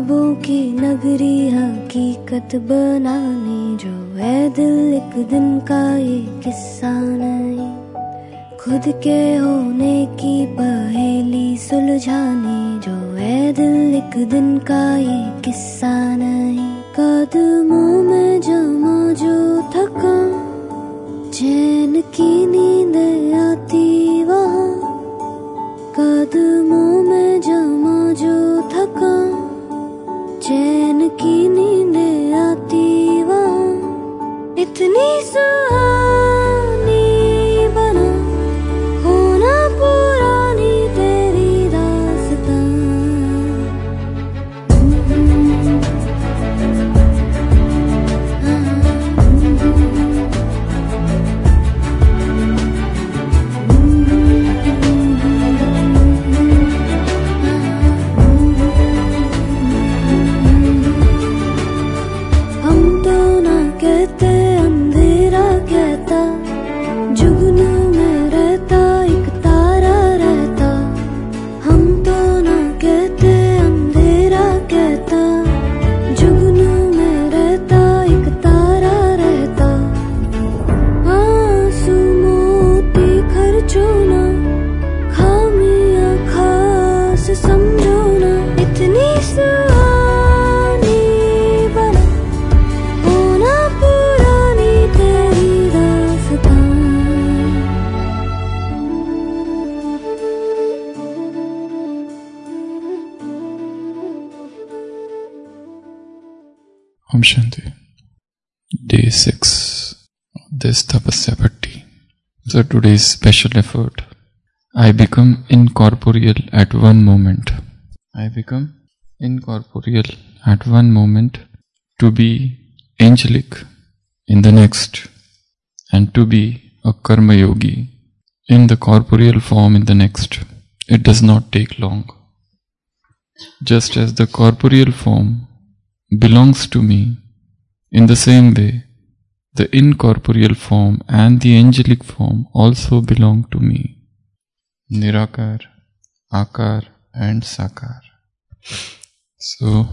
ख्वाबों की नगरी हकीकत बनाने जो है दिल एक दिन का ये किस्सा नहीं, खुद के होने की पहेली सुलझाने जो है दिल एक दिन का ये किस्सा नहीं। कदमों में जमा जो थका चैन की नींद आती वहाँ, कदमों में जमा जो थका चैन की नींद आती वहाँ, इतनी सुहानी बना होना पुरानी तेरी दास्तां। Om Shanti. Day 6 of this Tapasya Bhatti. So today's special effort. I become incorporeal at one moment. I become incorporeal at one moment, to be angelic in the next, and to be a karma yogi in the corporeal form in the next. It does not take long. Just as the corporeal form belongs to me, in the same way, the incorporeal form and the angelic form also belong to me. Nirakar, Akar and Sakar. So,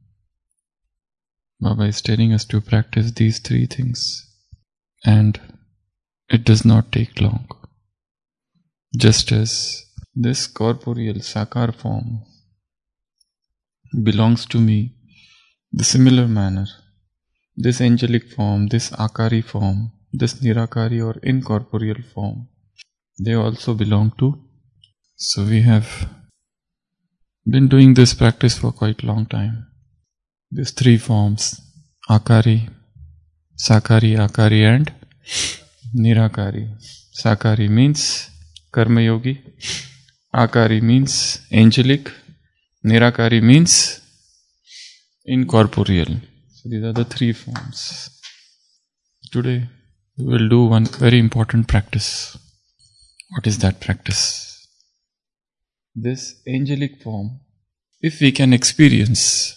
Baba is telling us to practice these three things, and it does not take long. Just as this corporeal Sakar form belongs to me, the similar manner, this angelic form, this Akari form, this Nirakari or incorporeal form, they also belong to. So we have been doing this practice for quite a long time. These three forms, Akari, Sakari, Akari and Nirakari. Sakari means Karma Yogi, Akari means angelic, Nirakari means incorporeal. So these are the three forms. Today we will do one very important practice. What is that practice? This angelic form, if we can experience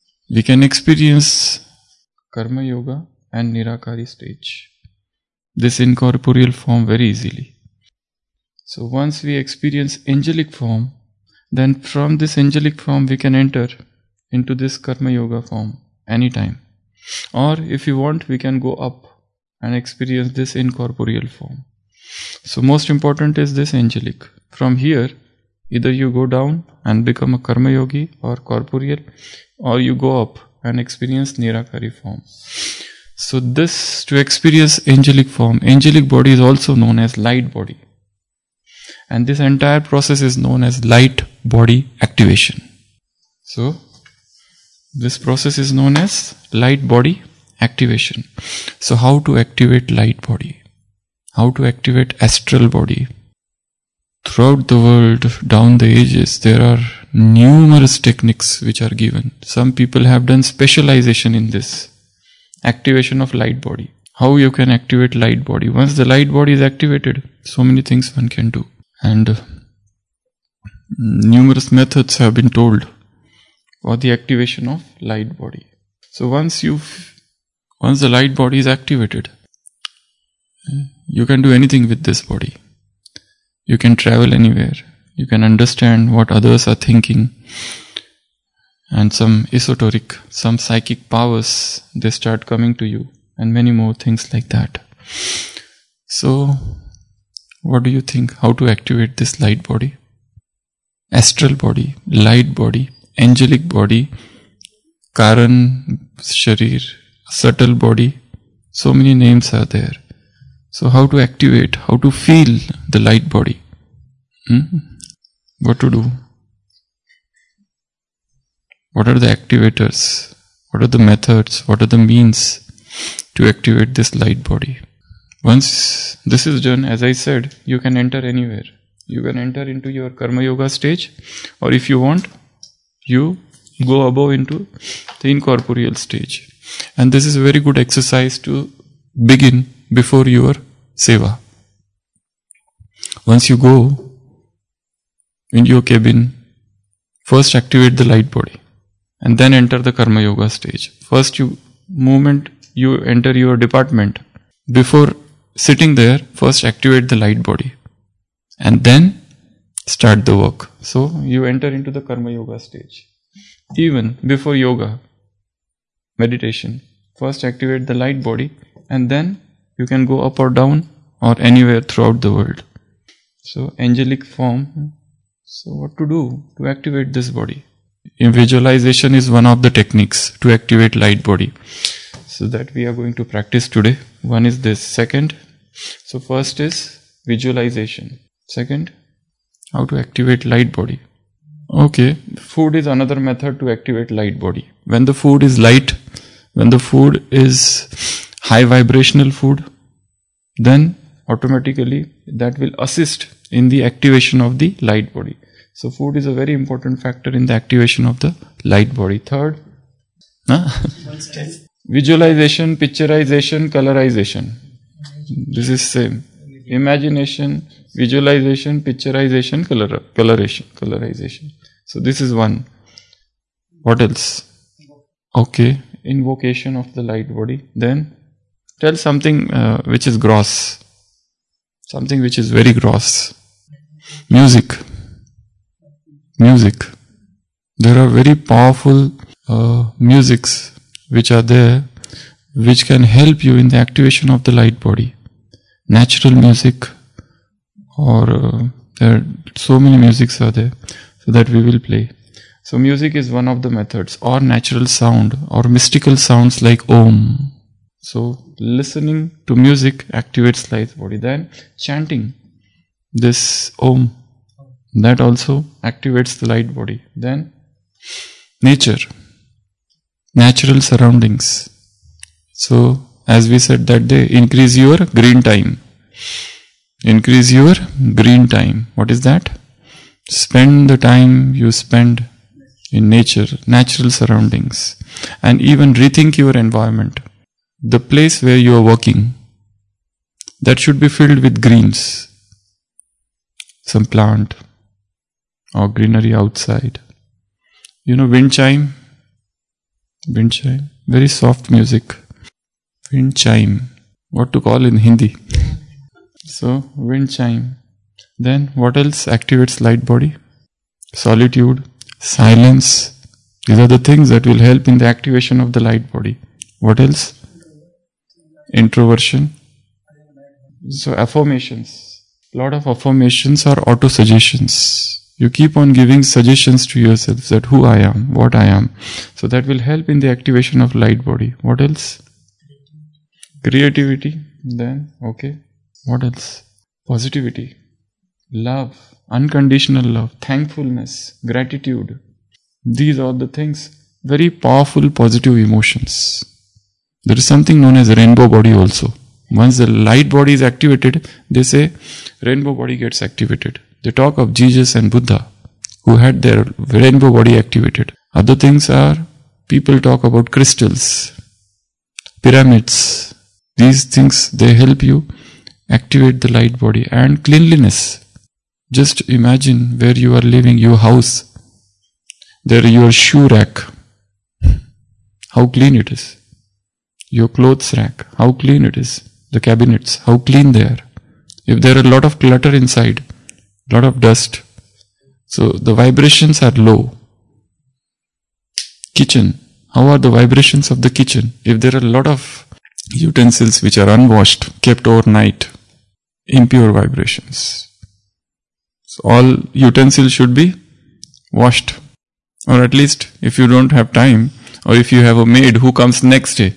Karma Yoga and Nirakari stage, this incorporeal form very easily. So once we experience angelic form, then from this angelic form we can enter into this Karma Yoga form anytime. Or if you want, we can go up and experience this incorporeal form. So most important is this angelic. From here, either you go down and become a Karma Yogi or corporeal, or you go up and experience Nirakari form. So this, to experience angelic form, angelic body is also known as light body. And this entire process is known as light body activation. So this process is known as light body activation. So how to activate light body? How to activate astral body? Throughout the world, down the ages, there are numerous techniques which are given. Some people have done specialization in this activation of light body. How you can activate light body? Once the light body is activated, so many things one can do. And numerous methods have been told for the activation of light body. So once the light body is activated, you can do anything with this body. You can travel anywhere. You can understand what others are thinking. and some esoteric, some psychic powers, they start coming to you, and many more things like that. So, what do you think? How to activate this light body? Astral body, light body, angelic body, Karan Sharir, subtle body. So many names are there. So how to activate, how to feel the light body? What to do? What are the activators? What are the methods? What are the means to activate this light body? Once this is done, as I said, you can enter anywhere. You can enter into your Karma Yoga stage, or if you want, you go above into the incorporeal stage. And this is a very good exercise to begin before your seva. Once you go in your cabin, first activate the light body and then enter the Karma Yoga stage. First you enter your department. Before sitting there, first activate the light body and then start the work. So you enter into the Karma Yoga stage. Even before yoga, meditation, first activate the light body and then you can go up or down or anywhere throughout the world. So angelic form. So what to do to activate this body? Visualization is one of the techniques to activate light body. So that we are going to practice today. One is this. Second, so first is visualization. Second, how to activate light body. Okay, food is another method to activate light body. When the food is light, when the food is high vibrational food, then automatically that will assist in the activation of the light body. So food is a very important factor in the activation of the light body. Third, visualization, picturization, colorization. This is same. Imagination, visualization, picturization, colorization. So this is one. What else? Okay, invocation of the light body. Then tell something which is gross. Something which is very gross. Music. There are very powerful musics which are there, which can help you in the activation of the light body. Natural music, or there are so many musics are there, so that we will play. So music is one of the methods, or natural sound, or mystical sounds like Om. So listening to music activates light body. Then chanting this Om, that also activates the light body. Then nature, natural surroundings. So as we said that day, increase your green time. Increase your green time. What is that? Spend the time you spend in nature, natural surroundings, and even rethink your environment. The place where you are working, that should be filled with greens, some plant or greenery outside. Wind chime, very soft music. Wind chime, what to call in Hindi? So wind chime. Then what else activates light body? Solitude, silence. These are the things that will help in the activation of the light body. What else? Introversion. So affirmations. A lot of affirmations are auto-suggestions. You keep on giving suggestions to yourself that who I am, what I am. So that will help in the activation of light body. What else? Creativity. Then, okay. What else? Positivity. Love. Unconditional love. Thankfulness. Gratitude. These are the things. Very powerful positive emotions. There is something known as rainbow body also. Once the light body is activated, they say rainbow body gets activated. They talk of Jesus and Buddha who had their rainbow body activated. Other things are, people talk about crystals, pyramids. These things, they help you activate the light body. And cleanliness. Just imagine where you are living, your house. There your shoe rack. How clean it is. Your clothes rack. How clean it is. The cabinets. How clean they are. If there are a lot of clutter inside, lot of dust, so the vibrations are low. Kitchen. How are the vibrations of the kitchen? If there are a lot of utensils which are unwashed, kept overnight, impure vibrations. So all utensils should be washed. Or at least if you don't have time, or if you have a maid who comes next day,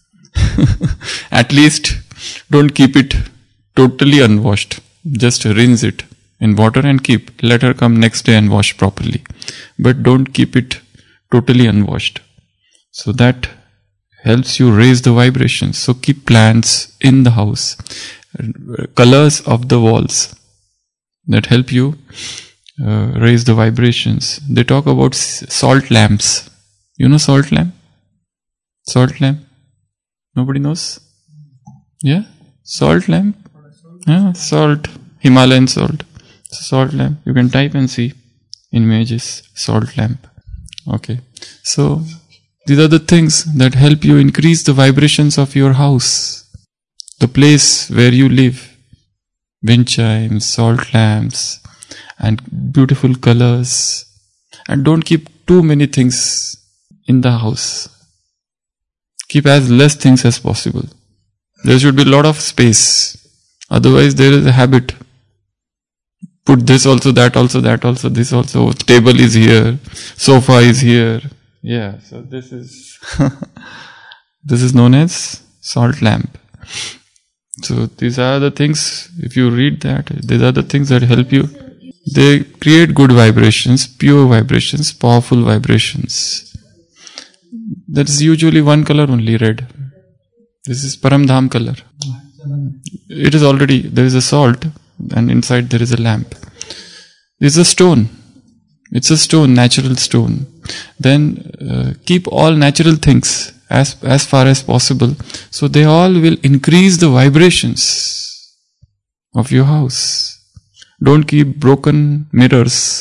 at least don't keep it totally unwashed. Just rinse it in water and keep. Let her come next day and wash properly. But don't keep it totally unwashed. So that helps you raise the vibrations. So keep plants in the house. Colors of the walls that help you raise the vibrations. They talk about salt lamps. You know salt lamp? Salt lamp? Nobody knows? Yeah? Salt lamp? Yeah, salt. Himalayan salt. Salt lamp. You can type and see images. Salt lamp. Okay. So, these are the things that help you increase the vibrations of your house. The place where you live. Wind chimes, salt lamps, and beautiful colors. And don't keep too many things in the house. Keep as less things as possible. There should be a lot of space. Otherwise there is a habit. Put this also, that also, that also, this also. Table is here. Sofa is here. Yeah, so this is this is known as salt lamp. So these are the things, if you read that, these are the things that help you. They create good vibrations, pure vibrations, powerful vibrations. That's usually one color only, red. This is Paramdham color. It is already, there is a salt and inside there is a lamp. This is a stone. It's a stone, natural stone. Then keep all natural things as far as possible. So they all will increase the vibrations of your house. Don't keep broken mirrors.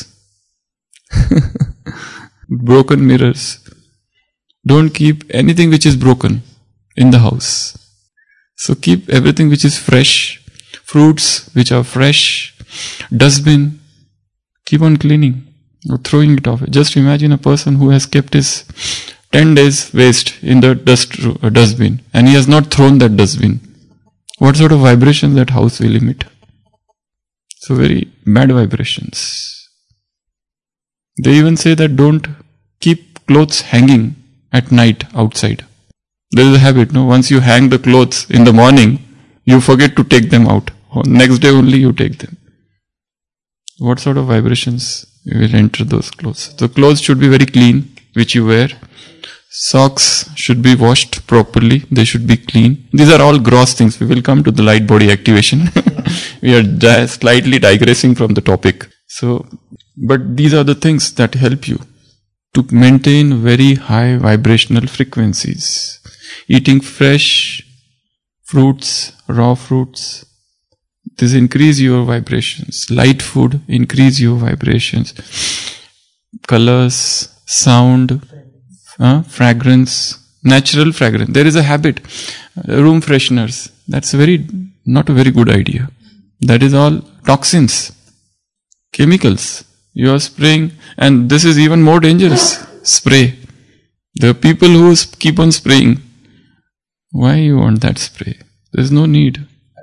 Broken mirrors. Don't keep anything which is broken in the house. So keep everything which is fresh. Fruits which are fresh. Dustbin. Keep on cleaning. Or throwing it off. Just imagine a person who has kept his 10 days waste in the dustbin and he has not thrown that dustbin. What sort of vibration that house will emit? So very bad vibrations. They even say that don't keep clothes hanging at night outside. There is a habit, no? Once you hang the clothes in the morning, you forget to take them out. Next day only you take them. What sort of vibrations will enter those clothes? The clothes should be very clean, which you wear. Socks should be washed properly. They should be clean. These are all gross things. We will come to the light body activation. We are slightly digressing from the topic. So, but these are the things that help you to maintain very high vibrational frequencies. Eating fresh fruits, raw fruits. This increase your vibrations. Light food increase your vibrations. Colors, sound, fragrance, natural fragrance. There is a habit. Room fresheners. That's not a very good idea. That is all toxins, chemicals. You are spraying, and this is even more dangerous. Spray. There are people who keep on spraying. Why you want that spray? There is no need.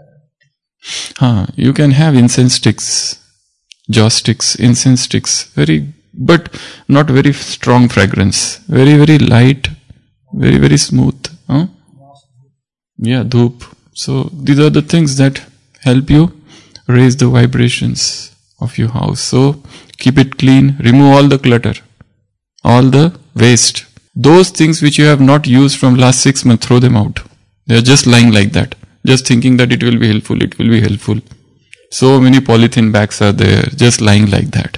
You can have incense sticks, joss sticks, incense sticks. But not very strong fragrance. Very, very light. Very, very smooth. Yeah, dhoop. So these are the things that help you raise the vibrations of your house. So keep it clean. Remove all the clutter. All the waste. Those things which you have not used from last 6 months, throw them out. They are just lying like that. Just thinking that it will be helpful. It will be helpful. So many polythene bags are there. Just lying like that.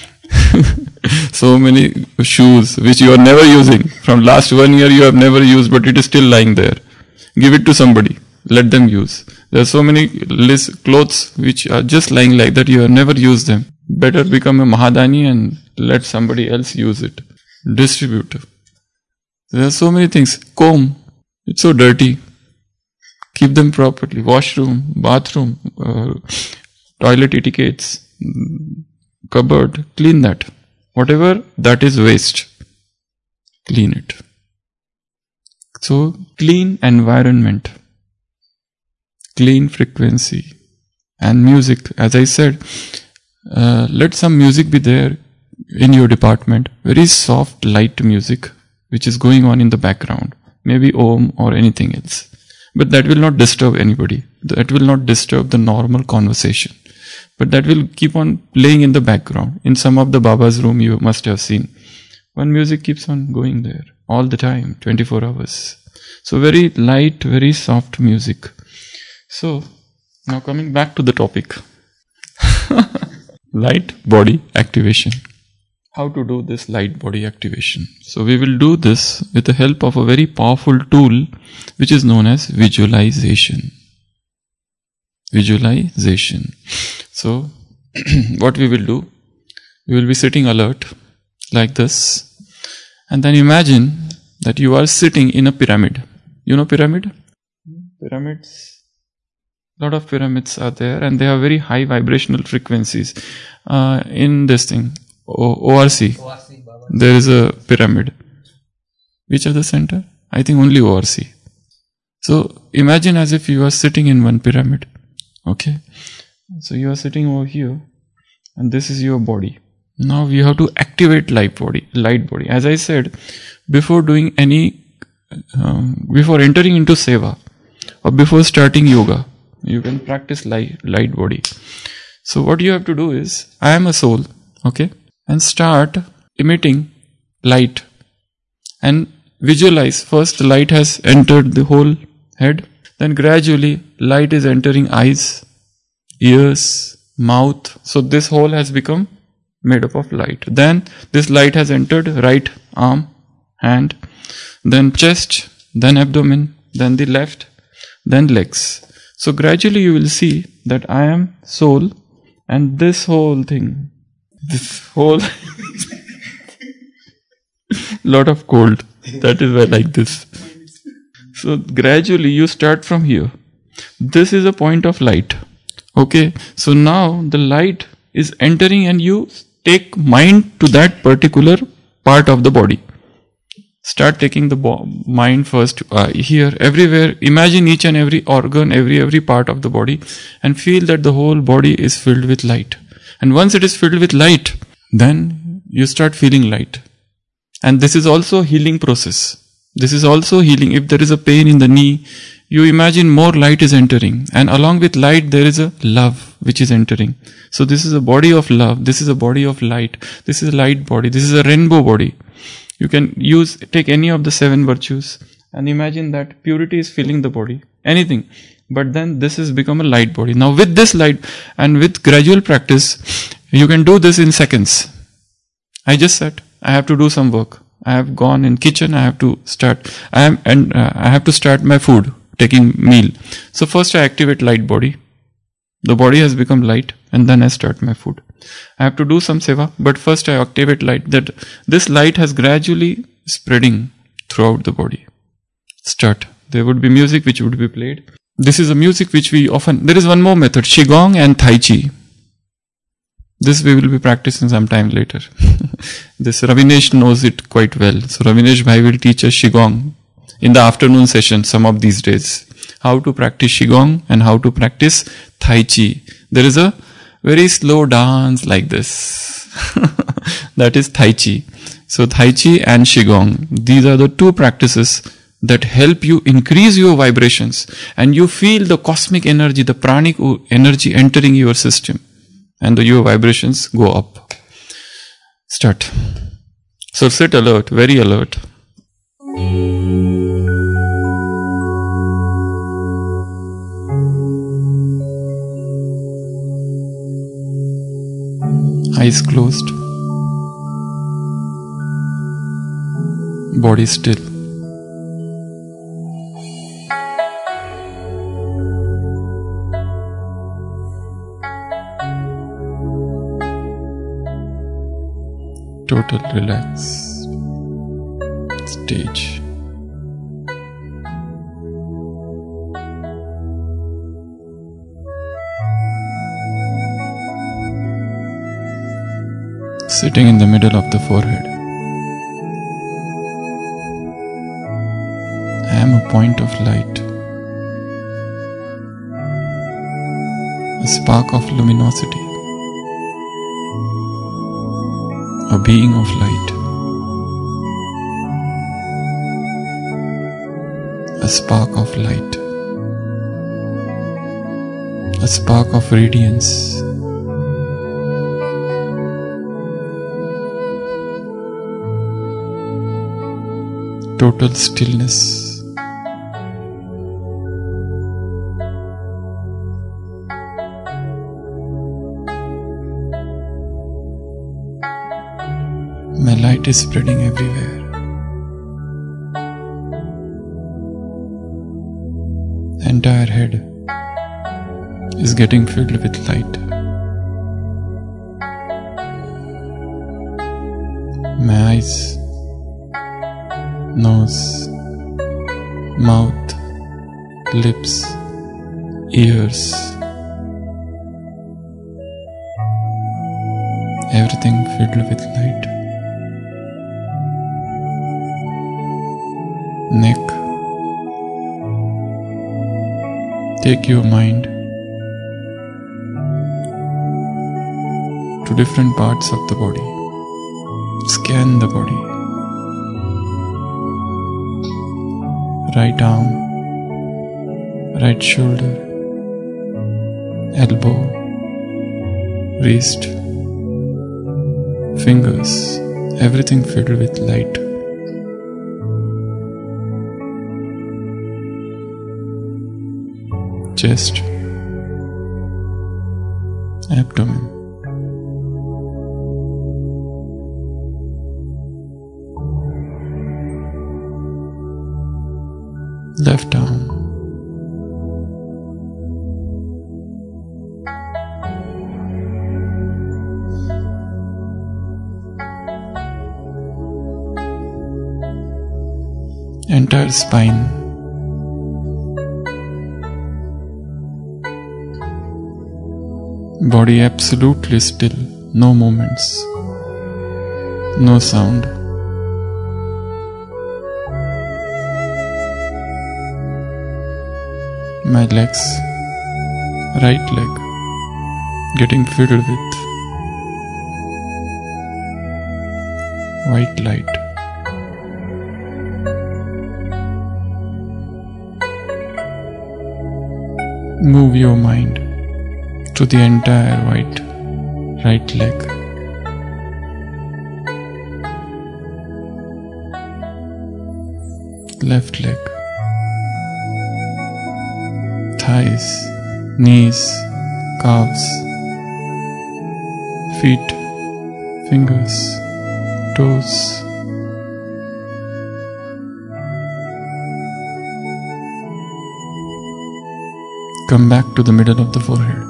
So many shoes which you are never using. From last 1 year you have never used, but it is still lying there. Give it to somebody. Let them use. There are so many clothes which are just lying like that. You have never used them. Better become a Mahadani and let somebody else use it. Distribute. There are so many things. Comb. It's so dirty. Keep them properly. Washroom, bathroom, toilet etiquettes, cupboard. Clean that. Whatever that is waste. Clean it. So, clean environment, clean frequency, and music. As I said, let some music be there in your department. Very soft, light music, which is going on in the background. Maybe Om or anything else. But that will not disturb anybody. That will not disturb the normal conversation. But that will keep on playing in the background. In some of the Baba's room you must have seen. One music keeps on going there all the time, 24 hours. So very light, very soft music. So, now coming back to the topic. Light body activation. How to do this light body activation? So we will do this with the help of a very powerful tool which is known as visualization. Visualization. So what we will do, we will be sitting alert like this, and then imagine that you are sitting in a pyramid. You know pyramid? Pyramids. A lot of pyramids are there and they have very high vibrational frequencies. In this thing, ORC, there is a pyramid. Which are the center? I think only ORC. So imagine as if you are sitting in one pyramid. Okay. So you are sitting over here and this is your body. Now you have to activate light body. As I said, before doing before entering into seva or before starting yoga, you can practice light body. So what you have to do is, I am a soul, okay, and start emitting light and visualize. First the light has entered the whole head, then gradually light is entering eyes, ears, mouth. So this whole has become made up of light. Then this light has entered right arm, hand, then chest, then abdomen, then the left, then legs. So gradually you will see that I am soul and this whole thing, this whole lot of cold. That is why I like this. So gradually you start from here. This is a point of light. Okay. So now the light is entering and you take mind to that particular part of the body. Start taking the mind first here, everywhere. Imagine each and every organ, every part of the body, and feel that the whole body is filled with light. And once it is filled with light, then you start feeling light. And this is also healing process. This is also healing. If there is a pain in the knee, you imagine more light is entering. And along with light, there is a love which is entering. So this is a body of love. This is a body of light. This is a light body. This is a rainbow body. You can take any of the 7 virtues and imagine that purity is filling the body. Anything. But then this has become a light body. Now with this light and with gradual practice, you can do this in seconds. I just said, I have to do some work. I have gone in kitchen. I have to start. I have to start my food, taking meal. So first I activate light body. The body has become light, and then I start my food. I have to do some seva, but first I activate light. That this light has gradually spreading throughout the body. Start. There would be music which would be played. This is a music which we often. There is one more method: Qigong and Tai Chi. This we will be practicing sometime later. This Ravinesh knows it quite well. So Ravinesh Bhai will teach us Qigong in the afternoon session some of these days. How to practice Qigong and how to practice Tai Chi. There is a very slow dance like this. That is Tai Chi. So Tai Chi and Qigong. These are the two practices that help you increase your vibrations. And you feel the cosmic energy, the pranic energy entering your system. And your vibrations go up. Start. So sit alert, very alert. Eyes closed. Body still. Total relax. Stage. Sitting in the middle of the forehead. point of light, a spark of luminosity, a being of light, a spark of light, a spark of radiance. Total stillness. My light is spreading everywhere. The entire head is getting filled with light. My eyes, nose, mouth, lips, ears, everything filled with light. Neck. Take your mind to different parts of the body. Scan the body. Right arm, right shoulder, elbow, wrist, fingers, everything filled with light. Chest, abdomen, left arm, entire spine, body absolutely still, no movements, no sound. My legs, right leg, getting filled with white light. Move your mind to the entire white right leg. Left leg. Thighs, knees, calves, feet, fingers, toes. Come back to the middle of the forehead.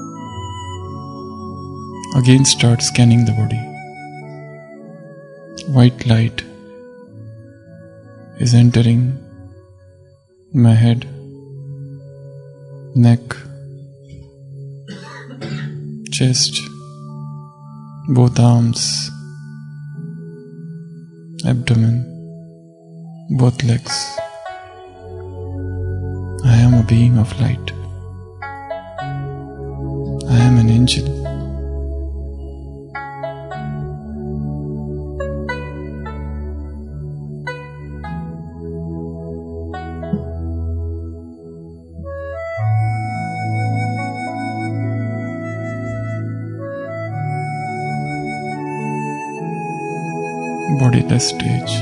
Again start scanning the body. White light is entering my head, neck, chest, both arms, abdomen, both legs. I am a being of light. I am an angel. Bodiless stage.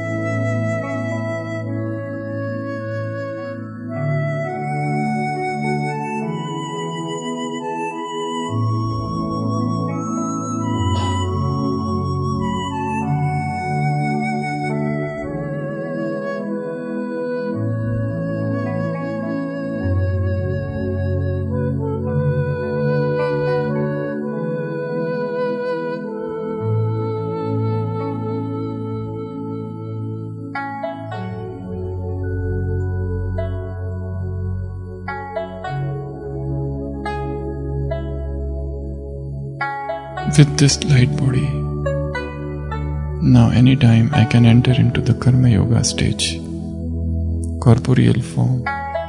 With this light body, now anytime I can enter into the Karma Yoga stage. corporeal form.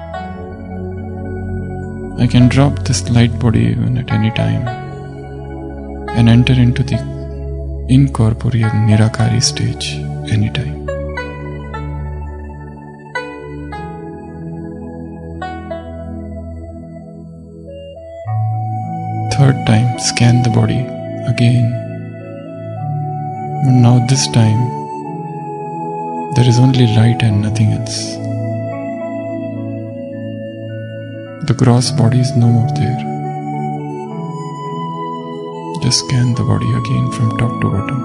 I can drop this light body even at any time and enter into the incorporeal Nirakari stage anytime. Third time, scan the body again. But now this time, there is only light and nothing else. The gross body is no more there. Just scan the body again from top to bottom.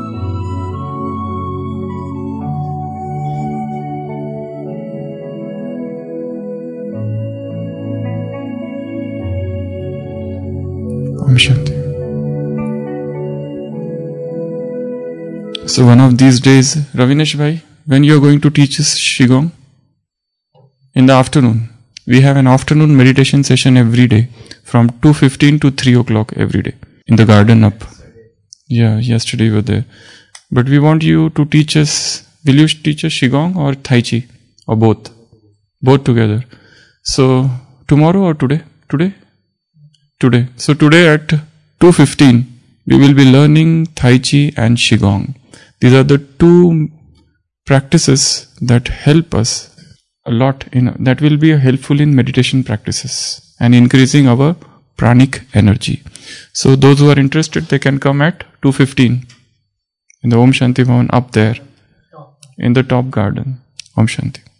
Om Shanti. So one of these days, Ravinesh bhai, when you are going to teach us Qigong? In the afternoon. We have an afternoon meditation session every day from 2:15 to 3 o'clock every day in the garden up. Yeah, yesterday you were there. But we want you to teach us, will you teach us Qigong or Tai Chi or both? Both together. So tomorrow or today? Today. So today at 2:15 we will be learning Tai Chi and Qigong. These are the two practices that help us a lot, that will be helpful in meditation practices and increasing our pranic energy. So those who are interested, they can come at 2:15 in the Om Shanti Bhavan up there in the top garden. Om Shanti.